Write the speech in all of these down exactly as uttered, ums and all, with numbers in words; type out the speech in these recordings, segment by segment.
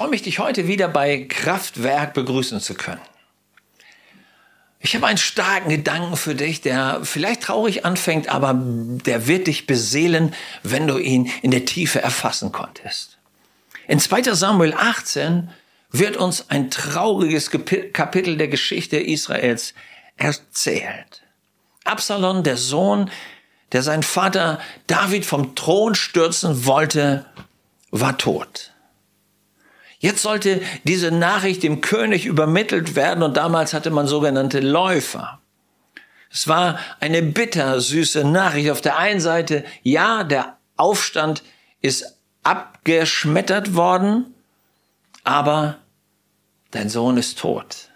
freue mich, dich heute wieder bei Kraftwerk begrüßen zu können. Ich habe einen starken Gedanken für dich, der vielleicht traurig anfängt, aber der wird dich beseelen, wenn du ihn in der Tiefe erfassen konntest. In zweiter Samuel achtzehn wird uns ein trauriges Kapitel der Geschichte Israels erzählt. Absalom, der Sohn, der seinen Vater David vom Thron stürzen wollte, war tot. Jetzt sollte diese Nachricht dem König übermittelt werden und damals hatte man sogenannte Läufer. Es war eine bittersüße Nachricht. Auf der einen Seite, ja, der Aufstand ist abgeschmettert worden, aber dein Sohn ist tot.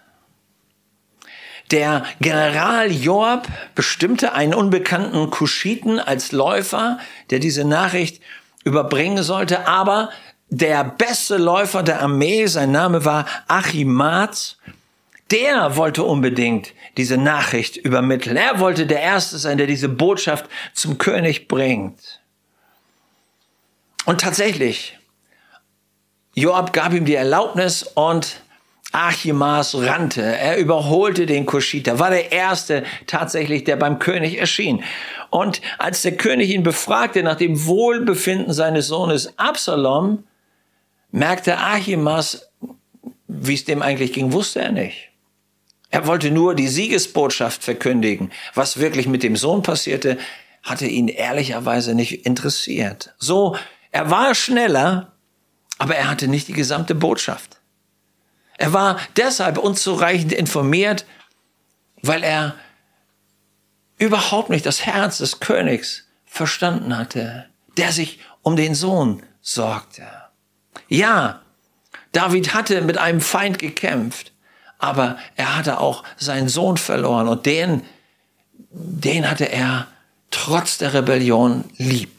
Der General Joab bestimmte einen unbekannten Kuschiten als Läufer, der diese Nachricht überbringen sollte, aber der beste Läufer der Armee, sein Name war Achimaaz, der wollte unbedingt diese Nachricht übermitteln. Er wollte der Erste sein, der diese Botschaft zum König bringt. Und tatsächlich, Joab gab ihm die Erlaubnis und Achimaaz rannte. Er überholte den Kuschiter, war der Erste tatsächlich, der beim König erschien. Und als der König ihn befragte nach dem Wohlbefinden seines Sohnes Absalom, merkte Achimaaz, wie es dem eigentlich ging, wusste er nicht. Er wollte nur die Siegesbotschaft verkündigen. Was wirklich mit dem Sohn passierte, hatte ihn ehrlicherweise nicht interessiert. So, er war schneller, aber er hatte nicht die gesamte Botschaft. Er war deshalb unzureichend informiert, weil er überhaupt nicht das Herz des Königs verstanden hatte, der sich um den Sohn sorgte. Ja, David hatte mit einem Feind gekämpft, aber er hatte auch seinen Sohn verloren und den, den hatte er trotz der Rebellion lieb.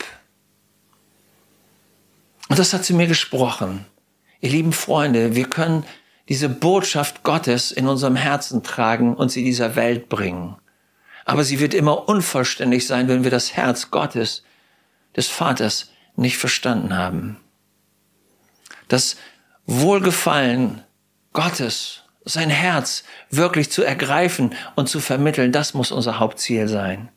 Und das hat zu mir gesprochen. Ihr lieben Freunde, wir können diese Botschaft Gottes in unserem Herzen tragen und sie dieser Welt bringen. Aber sie wird immer unvollständig sein, wenn wir das Herz Gottes, des Vaters, nicht verstanden haben. Das Wohlgefallen Gottes, sein Herz wirklich zu ergreifen und zu vermitteln, das muss unser Hauptziel sein.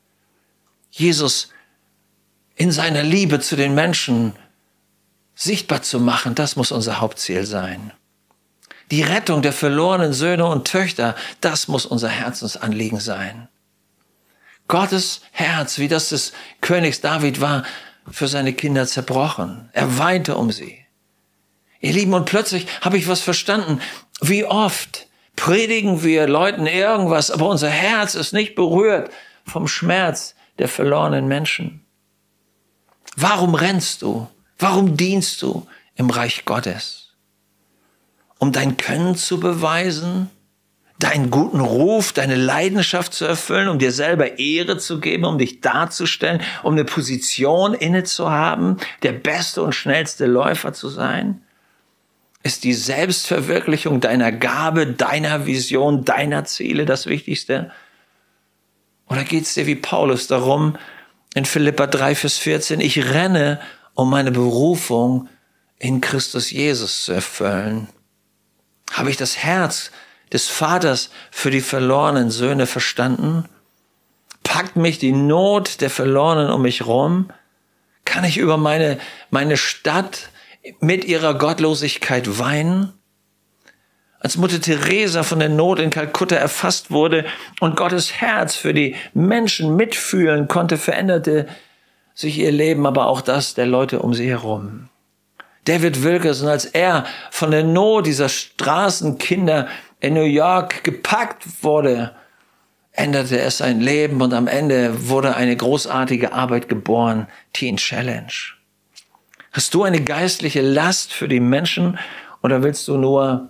Jesus in seiner Liebe zu den Menschen sichtbar zu machen, das muss unser Hauptziel sein. Die Rettung der verlorenen Söhne und Töchter, das muss unser Herzensanliegen sein. Gottes Herz, wie das des Königs David war, für seine Kinder zerbrochen. Er weinte um sie. Ihr Lieben, und plötzlich habe ich was verstanden. Wie oft predigen wir Leuten irgendwas, aber unser Herz ist nicht berührt vom Schmerz der verlorenen Menschen. Warum rennst du? Warum dienst du im Reich Gottes? Um dein Können zu beweisen? Deinen guten Ruf, deine Leidenschaft zu erfüllen, um dir selber Ehre zu geben, um dich darzustellen, um eine Position inne zu haben, der beste und schnellste Läufer zu sein? Ist die Selbstverwirklichung deiner Gabe, deiner Vision, deiner Ziele das Wichtigste? Oder geht es dir wie Paulus darum, in Philipper drei, Vers vierzehn, ich renne, um meine Berufung in Christus Jesus zu erfüllen? Habe ich das Herz des Vaters für die verlorenen Söhne verstanden? Packt mich die Not der Verlorenen um mich rum? Kann ich über meine, meine Stadt mit ihrer Gottlosigkeit weinen? Als Mutter Teresa von der Not in Kalkutta erfasst wurde und Gottes Herz für die Menschen mitfühlen konnte, veränderte sich ihr Leben, aber auch das der Leute um sie herum. David Wilkerson, als er von der Not dieser Straßenkinder in New York gepackt wurde, änderte es sein Leben und am Ende wurde eine großartige Arbeit geboren, Teen Challenge. Hast du eine geistliche Last für die Menschen oder willst du nur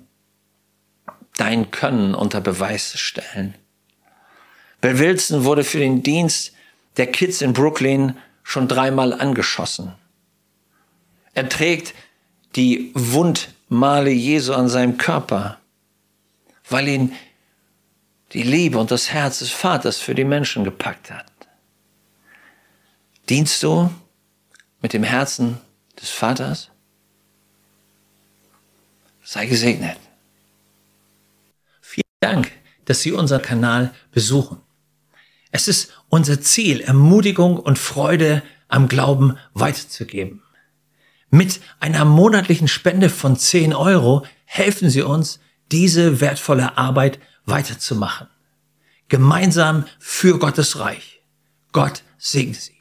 dein Können unter Beweis stellen? Bill Wilson wurde für den Dienst der Kids in Brooklyn schon dreimal angeschossen. Er trägt die Wundmale Jesu an seinem Körper, weil ihn die Liebe und das Herz des Vaters für die Menschen gepackt hat. Dienst du mit dem Herzen des Vaters? Sei gesegnet. Vielen Dank, dass Sie unseren Kanal besuchen. Es ist unser Ziel, Ermutigung und Freude am Glauben weiterzugeben. Mit einer monatlichen Spende von zehn Euro helfen Sie uns, diese wertvolle Arbeit weiterzumachen. Gemeinsam für Gottes Reich. Gott segne Sie.